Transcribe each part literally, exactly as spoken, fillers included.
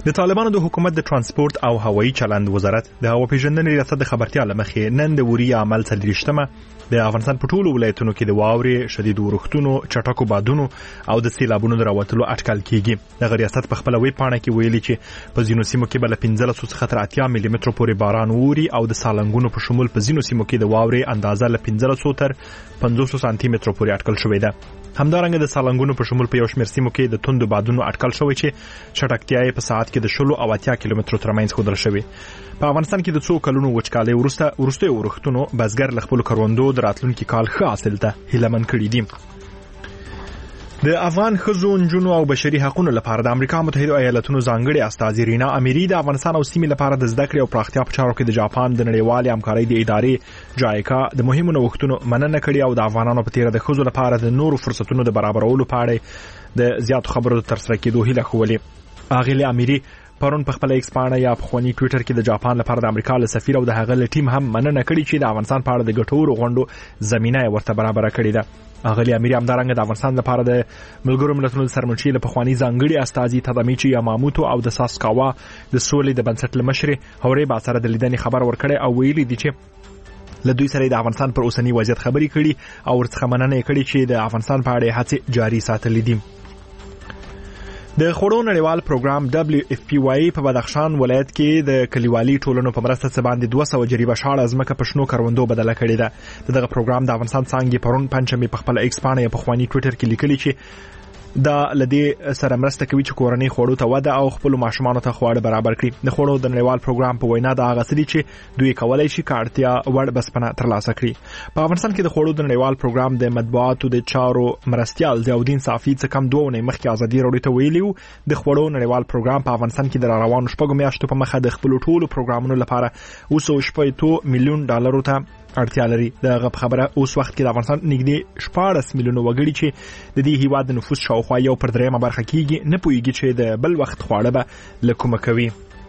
د طالبانو د حکومت د ترانسپورت او هوایي چلند وزارت د هوا پیژندنې ریاست د خبرتیا لمخې نن د وري عمل څلوېښتمه د افغانستان په ټولو ولایتونو کې د واورې، شدید اورښتونو، چټکو بادونو او د سیلابونو د راوتلو اټکل کیږي. د ریاست په خپل ویب پاڼه کې ویلي چې په ځینو سیمو کې بل پنځلس څخه تر اتیا ملي مترو پورې باران ووري او د سالنګونو په شمول په ځینو سیمو کې د واورې اندازه له پنځلس تر پنځوس سانتي مترو پورې اټکل شوې ده. همدارنګه د سالنګونو په شمول په یو شمېر سیمو کې د توندو بادونو اټکل شوی چې چټکتیا یې په ساعت کې د شلو او اتیا کیلومترو ترمنځ ښودل شوی. په افغانستان کې د څو کلونو وچکالۍ وروسته وروستي اورښتونو بزګر له خپل کروندو د راتلونکي کال ښه حاصل ته هیلهمن کړي دي. د افغان ښځو، نجونو او بشري حقوقو لپاره د امریکا متحده ایالاتونو ځانګړي استازي رینا اميري د افغانستان او سیمې لپاره د زده کړې او پراختیا په چارو کې د جاپان د نړیوالې همکارۍ د ادارې جایکا د مهمو نوښتونو مننه کړې او د افغانانو په تیر د ښځو لپاره د نورو فرصتونو د برابرولو په اړه د زیاتو خبرو تر سره کېدو هیله ښوولې. اغیله اميري پرون په خپل ایکس پاڼه یا په خواني ټوئیټر کې د جاپان لپاره د امریکا له سفیر او د هغه ټیم هم مننه کړې چې د افغانستان په اړه د ګټورو غونډو زمينه ورته برابر کړې ده. اغلی اميري همدارنګه د افغانستان لپاره د ملګرو ملتونو د سرمنشي له پخوانی ځانګړي استازي تادامیچي یاماموتو او د ساسکاوا د سولې د بنسټ لمشر هوري با سره د لیدنې خبر ورکړي او ویلي دي چې له دوی سره د افغانستان پر اوسنی وضعیت خبري کړي او ورڅخه مننه کړي چې د افغانستان په اړه هڅې جاري ساتلې دي. د خوړو نړیوال پروګرام دبليو اف پی واي په بدخشان ولایت کې د کلیوالي ټولنو په مرسته څه باندې دوه سوه جریبه شاړه ځمکه په شنو کروندو بدله کړې ده. دغه پروګرام د افغانستان څنګه پرون پنځمې په خپل ایکس پاڼه په خواني ټوئیټر کې لیکلي چې دا لدی سره مرسته کوي چې کورنۍ خوړو ته وده او خپل ماشومان ته خواړه برابر کړي. د خوړو د نړیوال پروګرام په وینا دا غسري چې دوی کولای شي کارتیا وړ بسپنه ترلاسه کړي. په افغانستان کې د خوړو د نړیوال پروګرام د مطبوعاتو د چارو مرستيال ضیاءالدین صافي څخه کم دوه نه مخکې ازادي راوړي ته ویلیو د خوړو نړیوال پروګرام په افغانستان کې د روانو شپږو میاشتو په مخه د خپل ټولو پروګرامونو لپاره اوس شپږ میلیون ډالر ته اړتیا لري. دغه خبره اوس وخت کې د افغانستان نږدې شپاړس میلیونه وګړي چې د دې هیواد د نفوس شاوخوا یو پر درېمه برخه کېږي نه پوهیږي چې د بل وخت خواړه به له کومه کوي.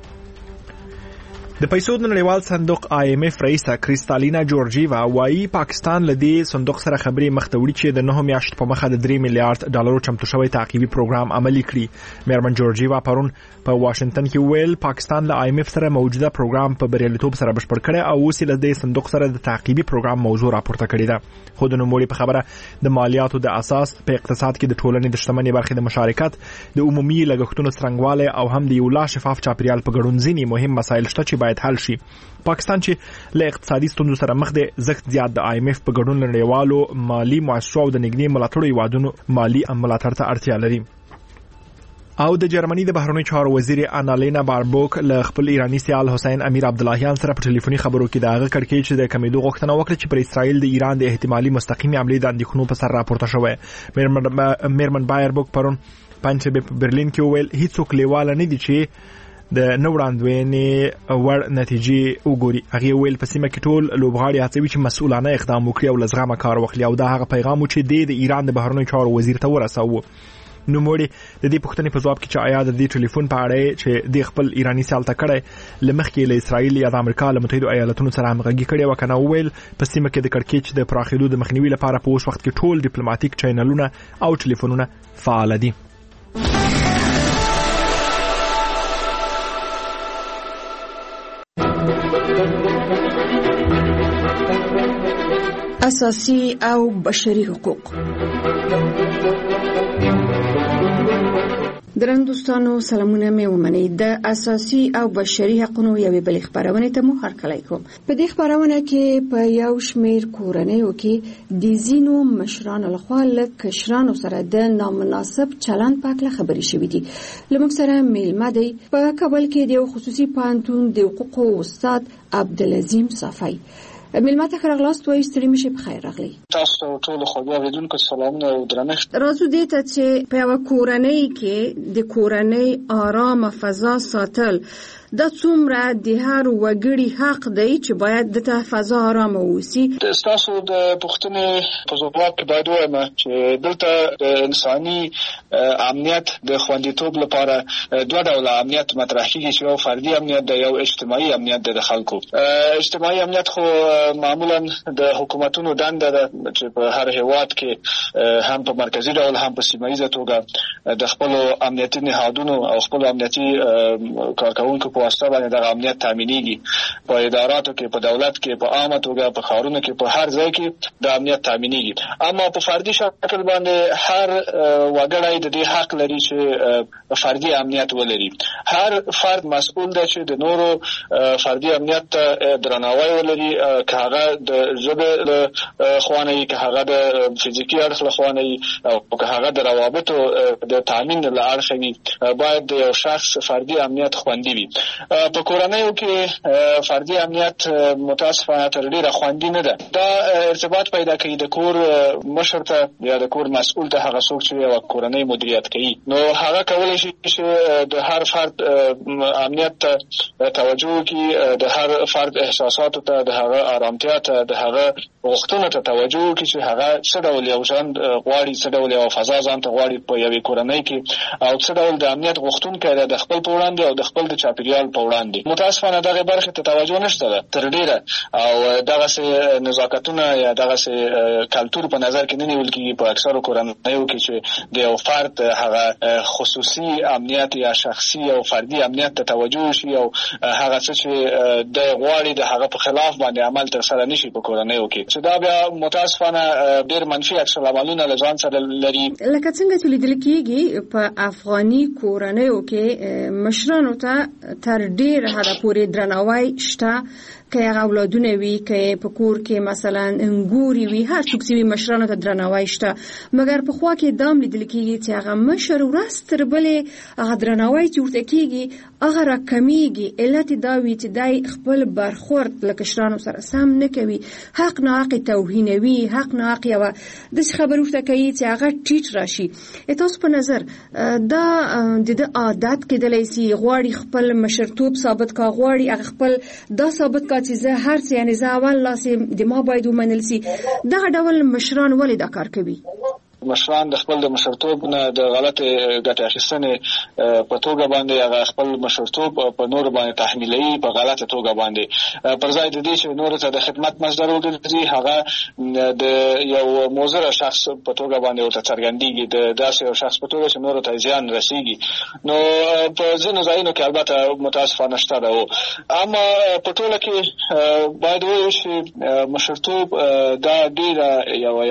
د پیسو د نړیوال صندوق آی ایم اف رئیسه کریستالینا جورجیوا وايي پاکستان له دې صندوق سره خبرې مخ ته وړي چې د نه میاشتو په مخه د درې میلیارډ ډالرو چمتو شوی تعقیبي پروګرام عملي کړي. میرمن جورجیوا پرون په واشنگټن کې ویل پاکستان له آی ایم اف سره موجوده پروګرام په بریالیتوب سره بشپړ کړي او اوس له دې صندوق سره د تعقیبي پروګرام موضوع راپورته کړې ده. خو د نوموړي په خبره د مالیاتو د اساس په اقتصاد کې د ټولنې د شتمنۍ برخې د مشارکت د عمومي لګښتونو څرنګواله او هم د یو لا شفاف چاپیریال په ګډون ځینې مهم مسایل شته چې باید حل شي. پاکستان چې له اقتصادي ستونزو سره مخ دی زخت زیات د آی ایم اف په ګډون نړیوالو مالی مؤسسو او د نګنی ملاتړو یوادونو مالی ملاتړ ته اړتیا لري. او د جرمني د بهرنیو چارو وزیر انالینا باربوک له خپل ایرانی سیال حسین امیر عبداللهیان سره په ټلیفوني خبرو کې دغه کړکېچ چې د کمیدو غوښتنه وکړه چې پر اسرائیل د ایران د احتمالي مستقیمي عملیات د اندېښنو په سر راپورته شوی. میرمن بایربوک پرون پنځه په برلین کې ویل هیڅوک لیواله نه دي چې د نوړاندوینې ور نتیجې وګوري. هغه ویل په سیمه کې ټول لوبغاړي هڅوي چې مسؤلانه اقدام وکړي او لزغمه کار وکړي او دا هغه پیغام چې د ایران د بهرنیو چارو وزیر ته ورساوه. نو موري د دې پښتنې په جواب کې چې آیا د دې ټلیفون په اړه چې د خپل ایرانی سیال ته کړي لمخکې له اسرائیل یا د امریکا له متحده ایالاتونو سره همغږي کړي وکنه ویل په سیمه کې د کړکېچ د پراخېدو د مخنیوي لپاره په اوس وخت کې ټول ډیپلوماټیک چینلونه او ټلیفونونه فعال دي. اساسي او بشري حقوق. درنو دوستانو سلامونه مې ومنئ. د اساسي او بشري حقوقو یوې بلې خبرونه ته مو هرکلی کوم. په دې خبرونه کې په یو شمېر کورنیو کې د ځینو مشرانو لخوا له کشرانو سره د نامناسب چلند په اړه خبرې شوې دي. لمونږ سره میلمه دی په کابل کې د خصوصي پوهنتون د حقوقو استاد عبدالعظیم صافی. میلمه ته راغلاست وایي ستړي مشه په خیر راغلی. تاسو ټول خو بیا ودونکو سلامونه او درنښت. راځو دې ته چې په یو کورنۍ کې د کورنۍ آرام فضا ساتل د څومره د هر وګړي حق دی چې باید د ته فضا آرامه ووسي. تاسو د پوښتنې په ځواب کې باید وایم چې دلته د انساني امنیت د خوندیتوب لپاره دوه ډوله امنیت مطرح کیږي چې یو فردي امنیت دی، یو اجتماعي امنیت دی د خلکو. اجتماعي امنیت خو معمولا د حکومتونو دنده ده چې په هر هیواد کې هم په مرکزی ډول هم په سیمه ییزه توګه د خپل امنیتي نهادونو او خپل امنیتي کارکونکو په واسطه باندې د امنیت تامینېږي. په اداراتو کې، په دولت کې، په عامه توګه، په ښارونو کې، په هر ځای کې د امنیت تامینېږي. اما په فردي شکل باندې هر وګړی د دې حق لري چې فردي امنیت ولري. هر فرد مسؤل دی چې د نورو فردي امنیت ته درناوی ولري، که هغه د ژبې له خوا نه وي، که هغه د فزیکي اړخ له خوا نه وي، او که هغه د روابطو د تامین له اړخه وي، باید د یو شخص فردي امنیت خوندي وي. په کورنیو کې فردي امنیت متاسفانه تر ډیره خوندي نه ده. دا ارتباط پیدا کوي د کور مشر ته یا د کور مسؤل ته، هغه څوک چې یو کورنۍ مدیریت کوي. نو هغه کولی شي چې د هر فرد امنیت ته توجه وکړي، د هر فرد احساساتو ته، د هغه آرامتیا ته، د هغه غوښتنو ته توجه وکړي چې هغه څه ډول یو ژوند غواړي، څه ډول یو فضا ځان ته غواړي په یوې کورنۍ کې، او څه ډول د امنیت غوښتونکی دی د خپل په وړاندې او د خپل د چاپیریال په وړاندې. متاسفانه دغه برخې ته توجه نشته ده تر ډیره، او دغسې نزاکتونه یا دغسې کلتور په نظر کې نه نیول کېږي په اکثرو کورنیو کې چې د یو فرد هغه خصوصي امنیت یا شخصي او فردي امنیت ته توجه وشي، او هغه څه چې د غواړي د هغه په خلاف باندې عمل ترسره نشي په کورنیو کې، چې دا بیا متاسفانه ډېر منفي عکس العملونه له ځان سره لري. لکه څنګه چې لیدل کېږي په افغاني کورنیو کې مشرانو ته تر ډېر حده پورې درناوی شته، که هغه اولادونه وي، که په کور کې مثلا انګوري وي، هر څوک چې وي مشرانو ته درناوی شته. مګر په خوا کې دام لیدل کېږي چې هغه مشر ورځ تر بلې هغه درناوی چې ورته کېږي هغه راکمیږي. علت دا وي چې دی خپل برخورد له کشرانو سره سم نه کوي، حق ناحق توهینوي، حق ناحق یوه داسې خبرې ورته کوي چې هغه ټیټ راشي. تاسو په نظر دا د ده عادت کېدلی سي؟ غواړي خپل مشرتوب ثابت کا، غواړي هغه خپل دا ثابت کا چې زه هر څه، یعنې زه اول لاس د ما باید ومنل سي. دغه ډول مشران ولې دا کار کوي؟ مشران د خپل د مشرتوب نه د غلطې ګټې اخیستنې په توګه باندې هغه خپل مشرتوب په نورو باندې تحمیلوي په غلطه توګه باندې، پر ځای د دې چې نورو ته د خدمت مصدر وګرځي، هغه د یو مضر شخص په توګه باندې ورته څرګندېږي، د داسې یو شخص په توګه چې نورو ته زیان رسېږي. نو په ځینو ځایونو کې البته متاسفانه شته ده، اما په ټوله کې باید وویل شي مشرتوب دا ډېره یوه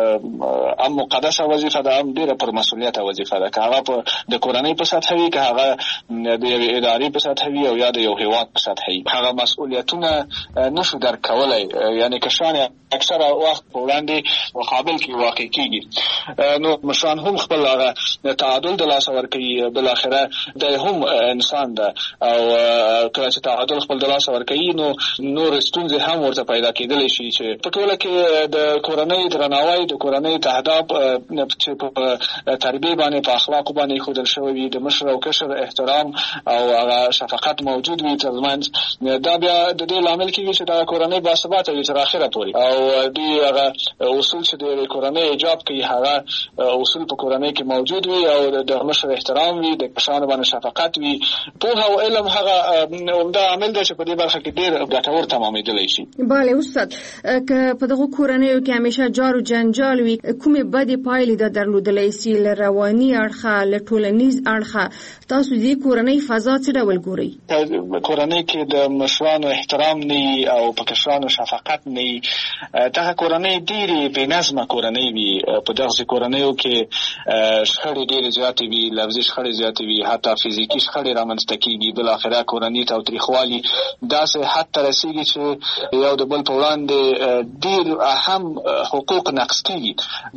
یوه ام مقدسه وظیفه ده، هم ډیره پر مسؤلیت وظیفه ده، که هغه په د کورنۍ په سطح وي، که هغه د یوې ادارې په سطح وي، او یا د یو هیواد په سطح وي. هغه مسؤلیتونه نشو درک کولی، یعنی کشران اکثره وخت په وړاندې مقابل کې واقع کېږي. نو مشران هم خپل هغه تعادل د لاسه ورکوي، بالاخره دی هم انسان ده، او کله چې تعادل خپل د لاسه ورکوي نو نور ستونزې هم ورته پیدا کېدلی شي، چې په ټوله کې د کورنۍ درناوی، د کورنۍ تهداب چې په تربیه باندې، په اخلاق باندې ښودل شوی وي، د مشر او کشر احترام او هغه شفقت موجود وي ترمنځ، دا بیا د دې لامل کېږي چې دا کورنۍ باثباته وي تر اخره پورې، او دوی هغه اصول چې د کورنۍ ایجاب کوي هغه اصول په کورنۍ کې موجود وي، او د مشر احترام وي، د کشرانو باندې شفقت وي. پوهه او علم هغه عمده عامل دی چې په دې برخه کې ډېر ګټور تمامېدلی شي. بله استاد، که په دغو کورنیو کې همیشه جار و جنجال وي، کومې بدې پایلې ده درلودلی سي له رواني اړخه، له ټولنیز اړخه؟ تاسو دې کورنۍ فضا څه ډول ګورئ؟ کورنۍ کې د مشرانو احترام نه وي او په کشرانو شفقت نه وي، دغه کورنۍ ډېرې بې نظمه کورنۍ وي. په دغسې کورنیو کې شخړې ډېرې زیاتې وي، لفظي شخړې زیاتې وي، حتی فزیکي شخړې رامنځته کېږي، بالاخره کورني تاوتریخوالي داسې حد ته رسېږي چې یو د بل په وړاندې ډېر اهم حقوق نقض کېږي، ډېر ارزښت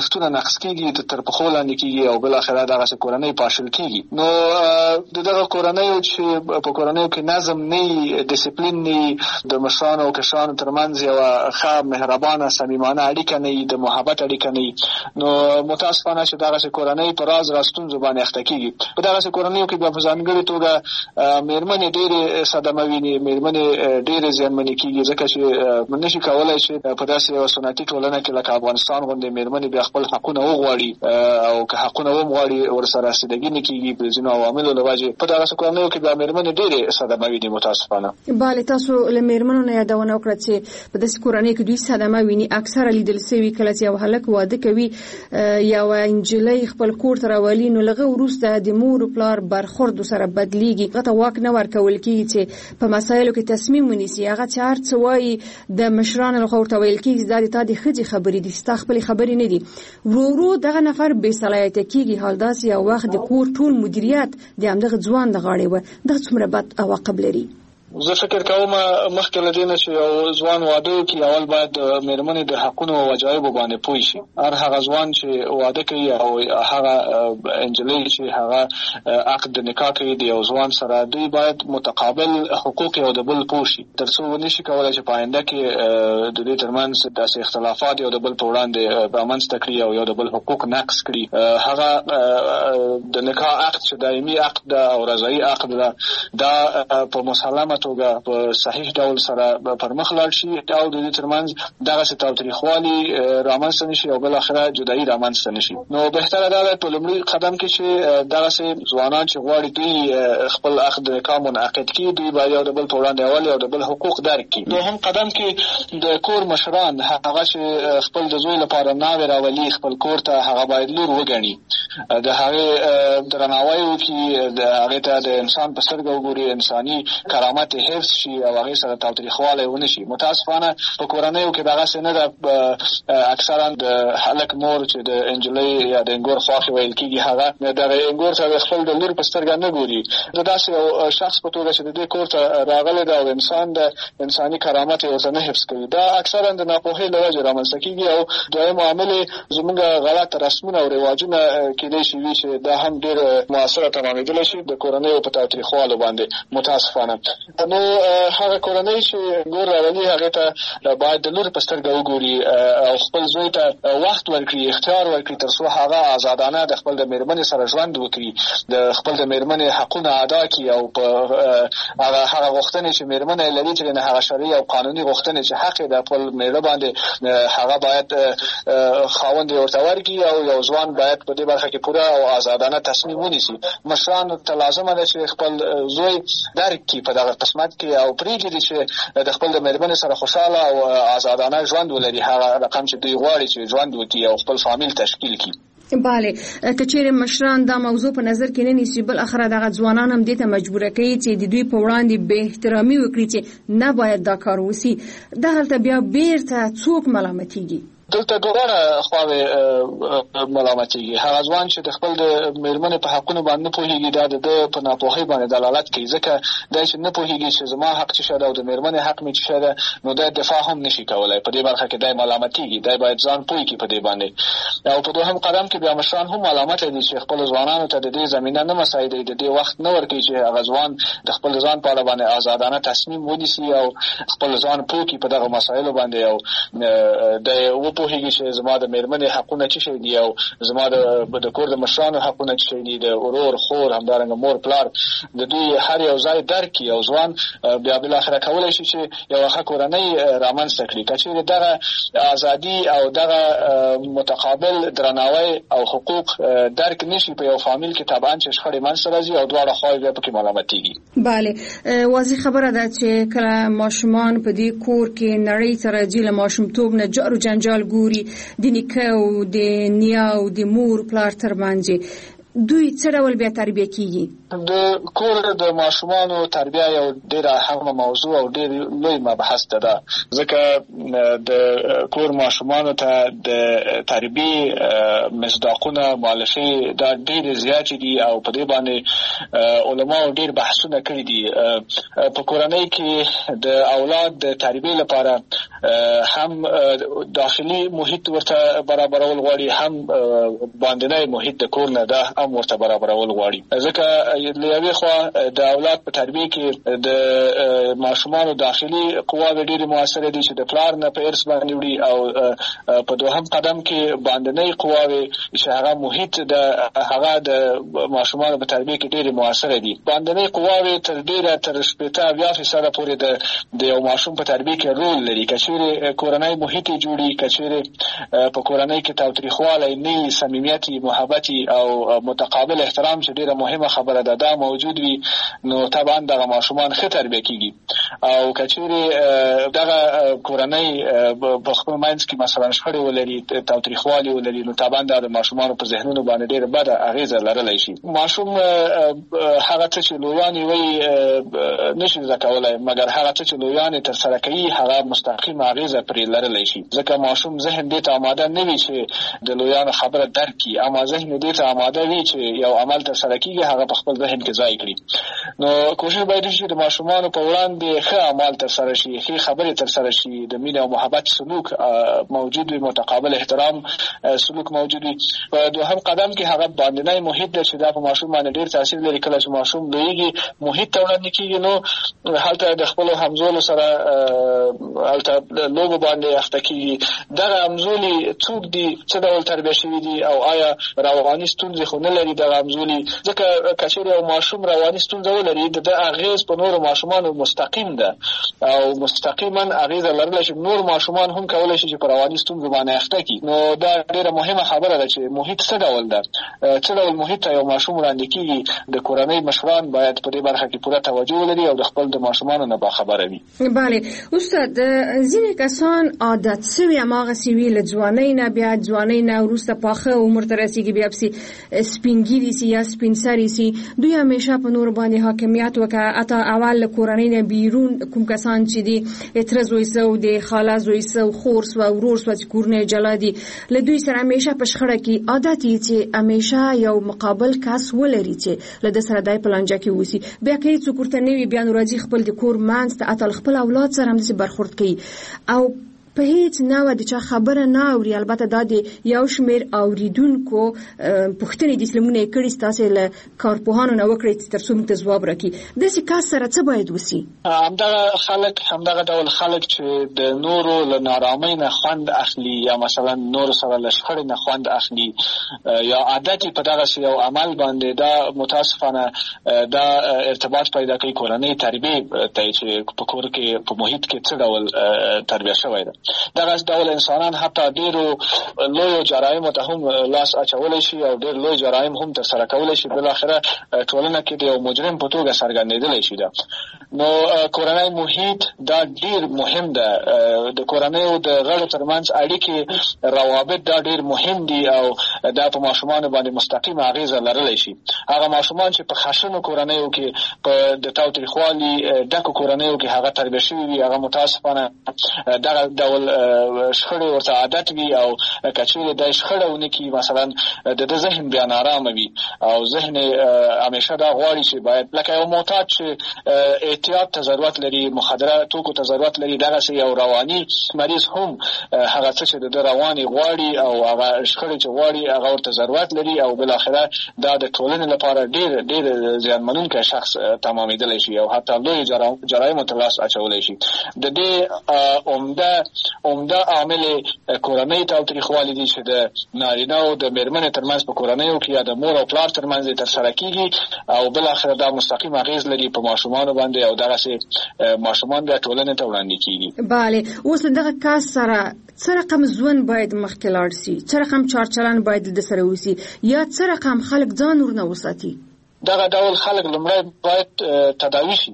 ارزښتونه نقص کیږي تر په خو لاندې کیږي او بل اخر دغه کورنۍ پاشل کیږي. نو دغه کورنۍ چې په کورنۍ کې نظم نه ډیسپلین نه د مشرانو او کشرانو ترمنځ یو ښه مهربانه صمیمانه اړیکه نه د محبت اړیکه نه، نو متاسفانه چې دغه کورنۍ په راز راستون زبانه اخته کیږي. په دغه کورنۍ کې په ځانګړي توګه مېرمنې ډېرې صدمه ویني، مېرمنې ډېرې زیانمنې کیږي ځکه چې نشي کولای چې په داسې یو سنتي ټولنه کې لکه افغانستان غوندې مېرمنې بیا خپل حقونه وغواړي او که حقونه وغواړي ورسره رسیدګي نه کیږي په ځینو عواملو له وجې. په دغه کورنیو کې بیا مېرمنې ډېرې صدمه ویني متاسفانه. بله، تاسو له مېرمنو نه یادونه وکړه چې په داسې کورنۍ کې دوی صدمه ویني. اکثره لیدل سوي کله چې یو هلک واده کوي یو نجلۍ خپل کور ته راولي، نو لغه وروسته د مور او پلار برخورد سره بدلیږي، هغه ته واک نه ورکول کیږي چې په مسایلو کې تصمیم ونیسي. هغه چې هر څه وایي د مشرانو لخوا ورته ویل کیږي دا د تا د ښځې خبرې دي، ستا خپلې خبرې نه دي. ورو ورو دغه نفر بې صلاحیته کیږي. حال داسې یو وخت د کور ټول مدیریت د همدغه ځوان د غاړې وه. دا څومره بد عواقب لري؟ زه فکر کوم مخکې له دې نه چې یو ځوان واده وکړي اول باید مېرمنې د حقونو او وجایبو باندې پوه شي. هر هغه ځوان چې واده کوي او هغه نجلۍ چې هغه عقد د نکاح کوي د یو ځوان سره، دوی باید متقابل حقوق یو د بل پوه شي تر څو ونشي کولای چې په آینده کې د دوی ترمنځ داسې اختلافات یو د بل په وړاندې رامنځته کړي او یو د بل حقوق نقض کړي. هغه د نکاح عقد چې دایمي عقد ده او رضایي عقد ده، دا په مسلمه توګه په صحیح ډول سره پر مخ لاړ شي او د دې ترمنځ دغه تاوتریخوالي رامنځته نشي او بل اخره جدایي رامنځته نشي. نو بهتره ده په لومړي قدم کې چې دغه ځوانان چې غواړي دوی خپل عقد نکاح منعقد کړي، دوی باید یو د بل په وړاندې اول یو د بل حقوق درک کړي. دوهم قدم کې د کور مشران هغه چې خپل د زوی لپاره ناوې راولي خپل کور ته، هغه باید لور وګڼي، د هغې درناوی وکړي، د هغې ته د انسان په سترګه وګوري، انساني کرامت حفظ شي او هغې سره تاوتریخوالی ونه شي. متاسفانه په کورنیو کې دغسې نه ده. اکثرا د هلک مور چې د نجلۍ یا د انګور خواښې ویل کېږي، هغه دغه انګور ته خپل د لور په سترګه نه ګوري. د داسې یو شخص په توګه چې د دې کور ته راغلی ده او انسان د انساني کرامت یې ورته نه حفظ کوي، دا اکثرا د ناپوهۍ له وجې رامنځته کېږي. او دویم عامل زموږ غلط رسمونه او رواجونه کېدای شي وي چې دا هم ډېر مؤثره تمامېدلی شي د کورنیو په تاوتریخوالو باندې متاسفانه. نو هغه کورنۍ چې ګور راولي هغې ته باید د لور په سترګه وګوري او خپل زوی ته وخت ورکړي، اختیار ورکړي تر څو هغه آزادانه د خپل د مېرمنې سره ژوند وکړي، د خپل د مېرمنې حقونه ادا کړي او په هغه هغه غوښتنې چې مېرمنه یې لري چې نه هغه شرعي او قانوني غوښتنې چې حق یې د خپل مېړه باندې هغه باید خاوند یې ورته ورکړي او یو ځوان باید په دې برخه کې پوره او آزادانه تصمیم ونیسي. مشرانو ته لازمه ده چې خپل زوی درک کړي په دغه قسمت کې او پرېږدي چې د خپل د مېرمنې سره خوشحاله او آزادانه ژوند ولري، هغه رقم چې دوی غواړي چې ژوند وکړي او خپل فامیل تشکیل کړي. بله، که چیرې مشران دا موضوع په نظر کې نه نیسي، بل اخره دغه ځوانان هم دې ته مجبوره کوي چې د دوی په وړاندې بې احترامي وکړي چې نه باید دا کار وسي، دغلته بیا بیرته څوک ملامتېږي؟ دلته دواړه خواوې ملامتېږي. هغه ځوان چې د خپل د مېرمنې په حقونو باندې نه پوهېږي، دا د ده په ناپوهۍ باندې دلالت کوي، ځکه دی چې نه پوهېږي چې زما حق څه شی ده او د مېرمنې حق مې څه شی ده، نو دی دفاع هم نشي کولی. په دې برخه کې دی ملامتېږي، دی باید ځان پوه کړي په دې باندې. او په دوهم قدم کې بیا مشران هم ملامته دي چې خپلو ځوانانو ته د دې زمینه نه مساعدوي، د دې وخت نه ورکوي چې هغه ځوان د خپل ځان په اړه باندې آزادانه تصمیم ونیسي او خپل ځان پوه کړي په دغه مسایلو باندې او دی وپوهېږي چې زما د مېرمنې حقونه څه شی دي او زما د د کور د مشرانو حقونه څه شی دي، د ورور خور همدارنګه مور پلار د دوی هر یو ځای درک کړي او ځوان بیا بالاخره کولی شي چې یوه ښه کورنۍ رامنځته کړي. که چېرې دغه ازادي او دغه متقابل درناوی او حقوق درک نشي په یو فامیل کې، طبعا چې شخړې منځته راځي او دواړه خواوې بیا پکې ملامتېږي. بله، واضح خبره ده چې کله ماشومان په دې کور کې نړۍ ته راځي، له ماشومتوب نه جار و جنجال ګوري د نیکه او د نیا او د مور پلار ترمنځ. دوی څه ډول بیا تربیه کیږي؟ د کور د ماشومانو تربیه یو ډیره اهمه موضوع او ډیر لوی مبحث ده، ځکه د کور ماشومانو ته د تربیه مصداقونه مؤلفه دا ډیر زیات دي او په دې باندې علماء ډیر بحثونه کړي دي. په کورنۍ کې د اولاد د تربیه لپاره هم داخلي محیط ورته برابرول غواړي، هم باندنی محیط د کور نه ده هم ورته برابرول غواړي، ځکه له یوې خوا د اولاد په تربیه کې د ماشومانو داخلي قواوې ډېرې مؤثره دي چې د پلار نه په ارث باندې وړي، او په دوهم قدم کې باندنی قواوې چې هغه محیط د هغه د ماشومانو په تربیه کې ډېرې مؤثره دي. باندنی قواوې تر ډېره تر شپېته اویا فیصده پورې د د یو ماشوم په تربیه کې رول لري. که چیرې کورنۍ محیط جوړي، که چیرې په کورنۍ کې تاوتریخوالی نه، صمیمیت، محبت او متقابل احترام چې ډیره مهمه خبره ده دا موجود وي، نو طبعا دغه ماشومان ښه تربیه کیږي. او که چیرې دغه کورنۍ په خپل منځ کې مثلا شخړې ولري، تاوتریخوالی ولري، نو طبعا د ماشومانو په ذهنونو باندې ډیره بده اغیزه لرلی شي. ماشوم هغه څه چې لویان یې وایي نشي زده کولی، مګر هغه څه چې لویان یې ترسره کوي هغه مستقیم اغیزه پرې لرلی شي، ځکه ماشوم ذهن دې ته آماده نه وي چې د لویانو خبره درک کړي، اما ذهن دې ته آماده وي چې یو عمل ترسره کیږي هغه په خپل ذهن کې ځای کړي. نو کوشش باید وشي د ماشومانو په وړاندې ښه عمل ترسره شي، ښې خبرې ترسره شي، د مینې او محبت سلوک موجود وي، متقابل احترام سلوک موجود وي. په دوهم قدم کې هغه باندنی محیط دی چې دا په ماشوم باندې ډېر تاثیر لري. کله چې ماشوم لویږي محیط ته وړاندې کېږي، نو هلته د خپلو همزولو سره هلته لوبو باندې اخته کېږي. دغه همزولي څوک دي، څه ډول تربیه شوي دي، او آیا رواني ستونزې خو نه لري دغه همزولي؟ ځکه که چېرې یو ماشوم رواني ستونزه ولري، د ده اغېز په نورو ماشومانو مستقیم ده او مستقیما اغېزه لرلی شي. نور ماشومان هم کولی شي چې په رواني ستونزو باندې اخته کړي. نو دا ډېره مهمه خبره ده چې محیط څه ډول ده، څه ډول محیط ته یو ماشوم وړاندې کېږي. د کورنۍ مشران باید په دې برخه کې پوره توجه ولري او د خپل د ماشومانو نه باخبره وي. بله استاد، ځینې کسان عادت سوي هماغسې وي، له ځوانۍ نه بیا ځوانۍ نه وروسته پاخه عمر ته رسېږي، بیا پسې سپین ږیري سي یا سپین سري سي، دوی همیشه په نور باندې حاکمیت وکړه. حتی اول له کورنۍ نه بیرون کوم کسان چې دي، تره زوی سو، د خاله زوی سو، خور سو، ورور سو چې کورنۍ جلا دي، له دوی سره همیشه په شخړه کې عادت یې چې همیشه یو مقابل کس ولري چې له ده سره دی په لانجه کې اوسي. بیا که هېڅوک ورته نه وي، بیا نو راځي خپل د کور منځ ته حتی خپل اولاد سره همداسې برخورد کوي او په هیڅ نه د چا خبره نه اوري. البته دا د یو شمېر اوریدونکو پوښتنې د اسلامونه یې کړي، ستاسې له کارپوهانو نه وکړئ تر څو موږ ته ځواب راکړي. داسې کس سره څه باید وسي؟ همدغه خلک همدغه ډول خلک چې د نورو له نارامۍ نه خوند اخلي، یا مثلا نورو سره له شخړې نه خوند اخلي، یا عادت په دغسې یو عمل باندې، دا متاسفانه دا ارتباط پیدا کوي کورنۍ تربیې ته چې په کور کې په محیط کې څه ډول تربیه شوی ده. دغه ډول انسانان حتی ډیرو لویو جرایمو ته هم لاس اچولی شي او ډیر لوی جرایم هم ترسره کولی شي، بلاخره ټولنه کې د یو مجرم په توګه څرګندېدلی شي. ده نو کورنۍ محیط دا ډیر مهم ده. د کورنیو د غړو ترمنځ اړیکې روابط دا ډیر مهم دي او دا په ماشومانو باندې مستقیم اغیزه لرلی شي. هغه ماشومان چې په خشنو کورنیو کې، په د تاوتریخوالي ډکو کورنیو کې هغه تربیه شوي وي، هغه متاسفانه دغه ډول شخړې ورته عادت وي، او که چېرې دا شخړه ونه کړي، مثلا د ده ذهن بیا نارامه وي او ذهن همیشه دا غواړي چې باید لکه یو معتاد چې احتیاط ته ضرورت لري، مخدره توکو ته ضرورت لري، دغسې یو رواني مریض هم هغه څه چې د ده رواني غواړي او هغه شخړې چې غواړي هغه ورته ضرورت لري، او بالاخره دا د ټولنې لپاره ډېر ډېر زیانمنونکی شخص تمامېدلی شي او حتی لوی جرایمو ته لاس اچولی شي. د دې عمده عمده عامل کورنۍ تاوتریخوالی دي چې د نارینه‌و د مېرمنې ترمنځ په کورنیو کې یا د مور او پلار ترمنځ یې ترسره کېږي او بالاخره دا مستقیم اغېز لري په ماشومانو باندې او دغسې ماشومان بیا ټولنې ته وړاندې کېږي. بله، اوس دغه کس سره څه رقم ژوند باید مخکې لاړ سي، څه رقم چارچلن باید د سره وسي، یا څه رقم خلک ځان ورنه وساتي؟ دغه ډول خلک لومړی باید تداوي شي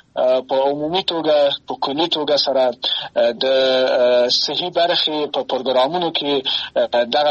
په عمومي توګه په کلي توګه سره د صحي برخې په پروګرامونو کې دغه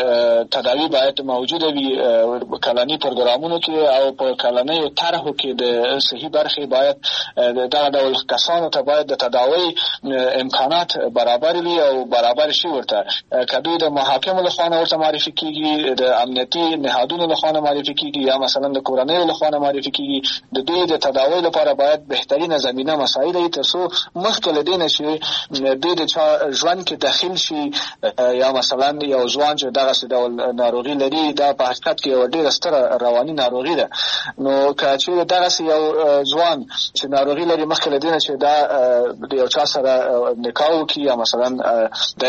تداوي باید موجوده وي کلني پروګرامونو کې او په کلنیو طرحو کې د صحي برخې باید دغه ډول کسانو ته باید د تداوي امکانات برابر وي او برابر شي ورته کدوې د محاکمو لخوا ورته معرفي کیږي د امنیتي نهادونو لخوا معرفي کیږي یا مثلا د کورنیو لخوا معرفي کیږي د دوی د تداوي لپاره باید بهترینه زمینه مساعد وي ترڅو مخکې له دې نه چې دوی د چا ژوند کې داخل شي یا مثلا یو ځوان چې دغه ډول ناروغي لري دا په حقیقت کې یو ډېر ستره رواني ناروغي ده نو که چې دغه یو ځوان چې ناروغي لري مخکې له دې نه چې دا د یو چا سره نکاح وکړي یا مثلا د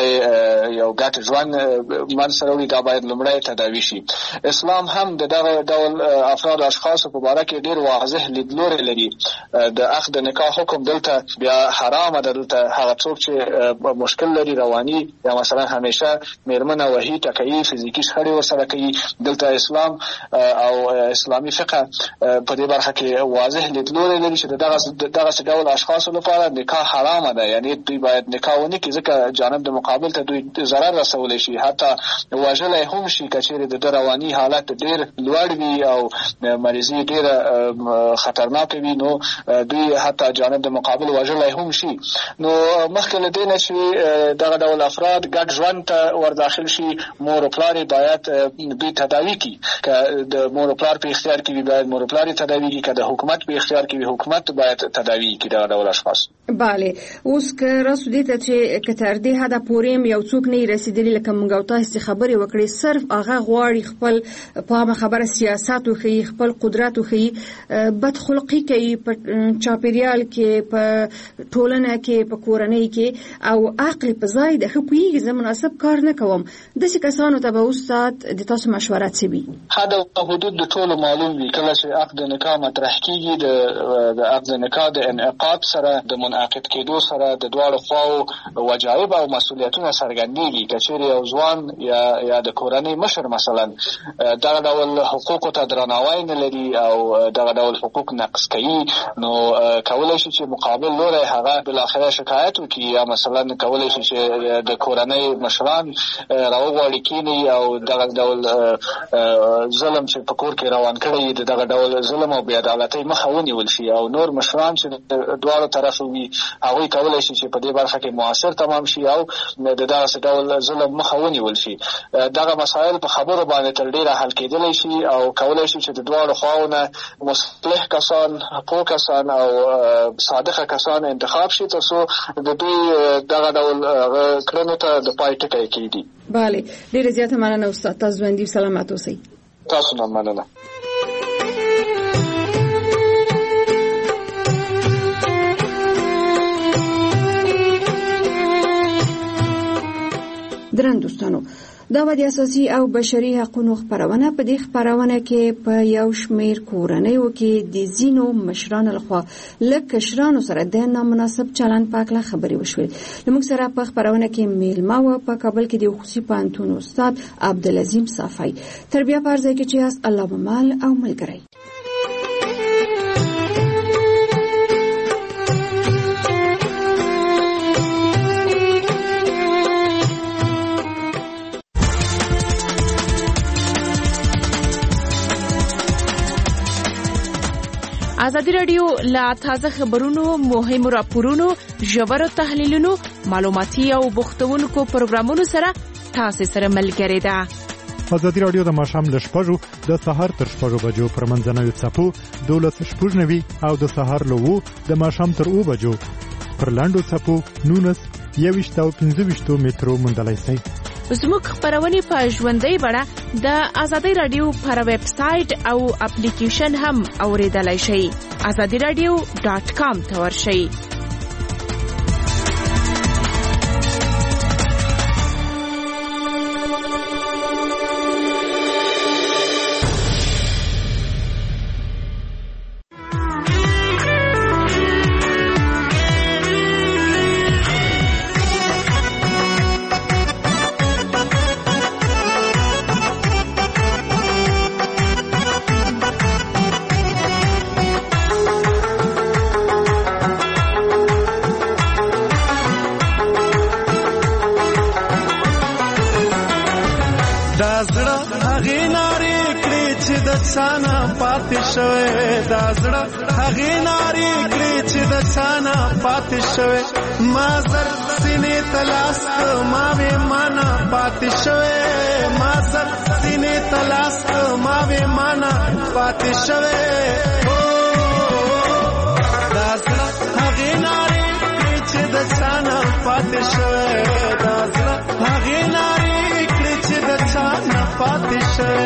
یو ګډ ژوند من سره وي دا باید لومړی تداوي شي. اسلام هم د دغه ډول افراد او اشخاص په باره کې ډېر واضح لیدلوری لري. د اخ د نکاح حکم دلته بیا حرام ده، دلته هغه څوک چې مشکل لري رواني یا مثلا همیشه میرمنه وهي ټکوي فزیکي شخړې ورسره کوي، دلته اسلام او اسلامي فقه په دې برخه کې واضح لیدلوری لري چې دغه دغه ډول اشخاص لپاره نکاح حرام ده، یعنی دوی باید نکاح ونه کړي ځکه جانب د مقابل ته دوی ضرر رسولی شي، حتی وژلی هم شي که چیرې د رواني حالت ډېر لوړ وي او مریضي ډېره خطرناکه وي نو دوی حتی جانب د مقابل وژلی هم شي. نو مخکې له دې نه چې دغه ډول افراد ګډ ژوند ته ورداخل شي مور او پلار باید دوی تداوي کړي، که د مور او پلار په اختیار کې وي باید مور او پلار تداوي کړي، که د حکومت په اختیار کې وي حکومت باید تداوي کړي دغه ډول اشخاص. بله اوس که راسو دې ته چې که تر دې حده پورې یو څوک نه رسیدلی لکه موږ او تاسو خبرې وکړې صرف هغه غواړي خپل په خبره سیاست وخی خپل قدرت وخی بدخلقي کوي په چاپیریال کې په ټولنه کې په کورنۍ کې او عقل په ځای د خپویږي زه مناسب کار نه کوم داسې کسانو ته به استاد د تاسو مشوره څه وي؟ حد او حدود د ټولو معلوم وي. کله چې عقد نکاح مطرح کیږي د عقد نکاح د انعقاد سره د منعقد کېدو سره د دواړو خواو وجایب او مسؤلیتونه څرګندېږي. که چیرې یو ځوان یا یا د کورنۍ مشر مثلا دغه ډول حقوقو ته درناوی نه لري او دغه ډول حقوق نقض کوي نو کولی شي چې مقابل لوری هغه بالاخره شکایت وکړي یا مثلا کولی شي چې د کورنۍ مشران راوغواړي کینی او دغه ډول ظلم چې په کور کې روان کړی د دغه ډول ظلم او بې عدالتۍ مخه ونیول شي او نور مشران چې دواړو طرفو وي هغوی کولی شي چې په دې برخه کې مؤثر تمام شي او د دغسې ډول ظلم مخه ونیول شي. دغه مسایل په خبرو باندې تر ډېره حل کېدلی شي او کولی شي چې د دواړو خواو نه مصلح کسان پوه کسان او صادقه کسان انتخاب شي تر څو د دوی دغه ډول کړنو ته د پای ټکی کېږدي. بله ډېره زیاته مننه استاد، تاسو ژوندي سلامت اوسئ. تاسو نه مننه. درن دوستانو دا و د اساسي او بشري حقوقو خبرونه په دې خبرونه کې په یو شمېر کورنیو کې د زینو مشرانو لخوا لکه کشرانو سره د نامناسب چلند په اړه خبرې وشوې. موږ سره په خبرونه کې میلمه و په کابل کې د خصوصي پوهنتون استاد عبدالعظیم صافی. تربیه پرځای کې چې اس الله مال او ملګری. ازادي رادیو لا تازه خبرونو، مهمو راپورونو، ژورو تحلیلونو، معلوماتي او بوختونکو پروګرامونو سره تاسو سره ملګری ده. ازادي رادیو د ماښام له شپږو د سهار تر شپږو بجو پر منځنوي څپو دولس شپږ نوي او د سهار له وو د ماښام تر اوه بجو پر لاندو څپو نونس یویشت او پنځه ویشتو مترو موندلای شئ. زموږ خبرونه په ژوندۍ بڼه د ازادي رادیو پر ویب سټ او اپلیکیشن هم اوریدلای شئ. ازادي رادیو ډاٹ کام ته ورشئ. چانا پاتې شوی دا زړه هغې نارې کړې چې د چانا پاتې شوی ما زر سینې ته لاس ما وې مانا پاتې شوی ما زر سینې ته لاس ما وې مانا پاتې شوی دا زړه هغې نارې کړې چې د چانا پاتې شوی دا زړه هغې نارې کړې چې د چانا پاتې شوی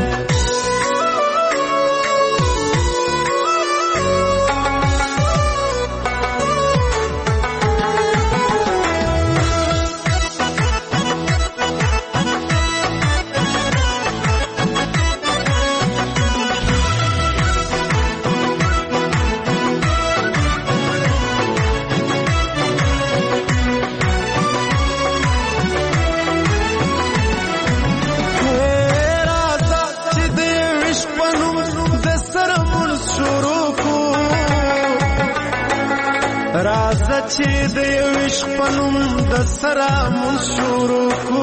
راځه چې د یو عشق په نوم د سره مونږ شروع کړو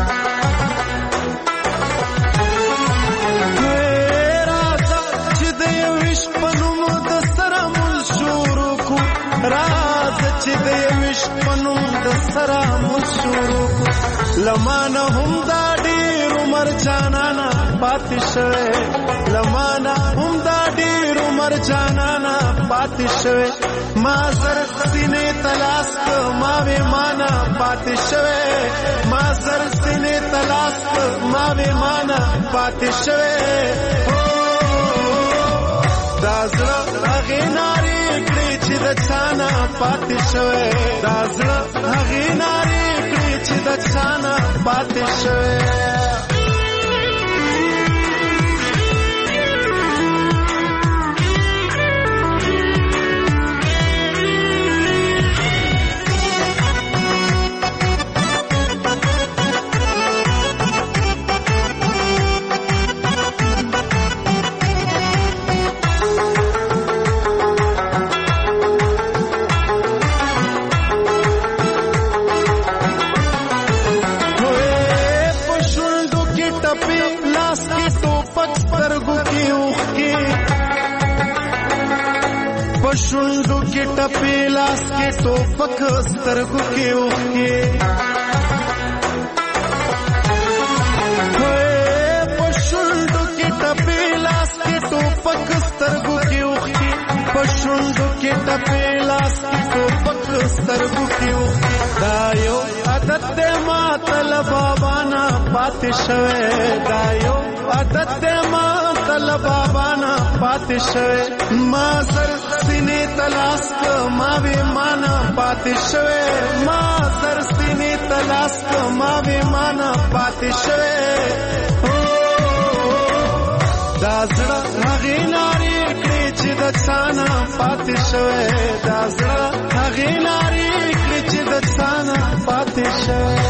راځه چې د یو عشق په نوم د سره مونږ شروع کړو راځه چې د یو عشق په نوم د سره مونږ شروع کړو لمانه هم دا ډېر عمر جانانه پاتې شوی لمانه هم دا ډېر عمر جانانه پاتې شوی ما زر سینې تلاس ما وې مانا پاتې شوی ما زر سینې تلاس ما وې مانا پاتې شوی دا زړه هغې نارې کړې چې د چانا پاتې شوی دا زړه هغې نارې کړې چې د چانا پاتې شوی پښوندو کې ټپې لاس کې ټوپک سترګو کې اوښکې پښوندو کې ټپې لاس کې ټوپک سترګو کې اوښکې پښوندو کې ټپې لاس کې ټوپک سترګو کې اوښکې دا یو عادت دی ماته له بابا نه پاتې شوی دا یو عادت دی ماته له بابا نه پاتې شوی ما سر سینې تلاس ما وې مانا پاتې شوی ما سر سینې تلاس ما وې مانا پاتې شوی دا زړه هغې نارې کړې چې د چانا پاتې شوی دا زړه هغې نارې کړې چې د چانا پاتې شوی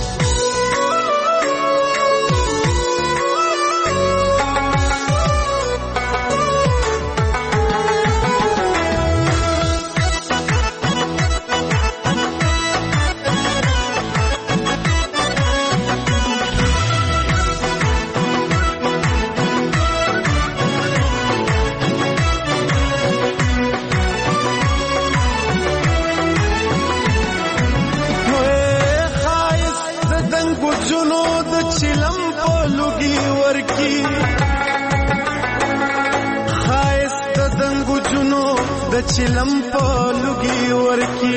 د چلم په لوګي ورکی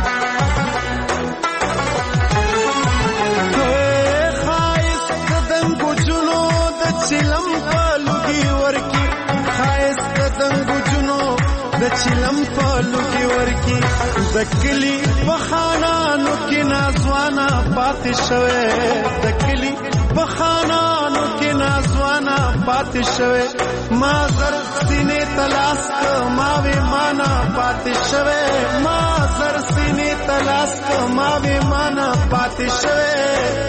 خایس د دنګو جنو د چلم په لوګي ورکی خایس د دنګو جنو د چلم په لوګي ورکی دکلی بخانانو کې نازوانا پاتې شوی دکلی بخانانو کې نازوانا پاتې شوی ما زر سینې تلاس ما وې مانا پاتې شوی ما زر سینې تلاس ما وې مانا پاتې شوی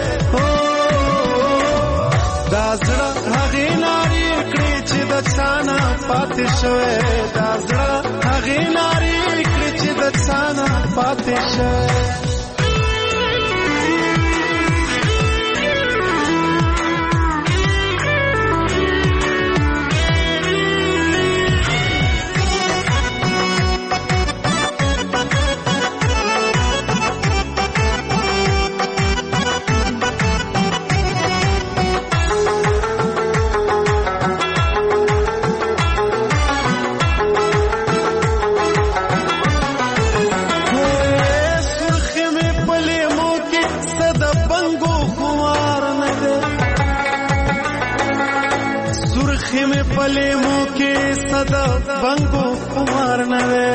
دا زړه هغې نارې کړې چې د چانا پاتې شوی دا زړه هغې نارې کړې چې د چانا پاتې شوی سرخی میں پلے مو کے صدا بنگو خمار نوے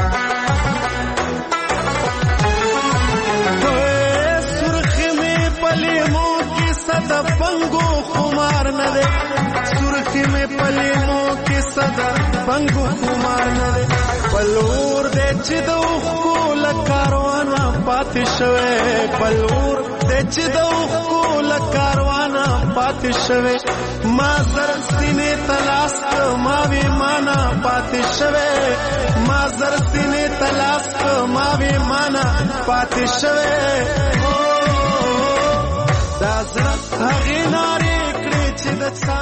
سرخی میں پلے مو کے صدا بنگو خمار نوے سرخی میں پلے مو کے صدا بنگو خمار نوے بلور دے چدو کو لکاروانا پات شوے بلور دے چدو کو لکاروانا پات شوے ما زر سینے تلاس ما وی مانا پات شوے ما زر سینے تلاس ما وی مانا پات شوے دا زر هغه ناری کړي چې د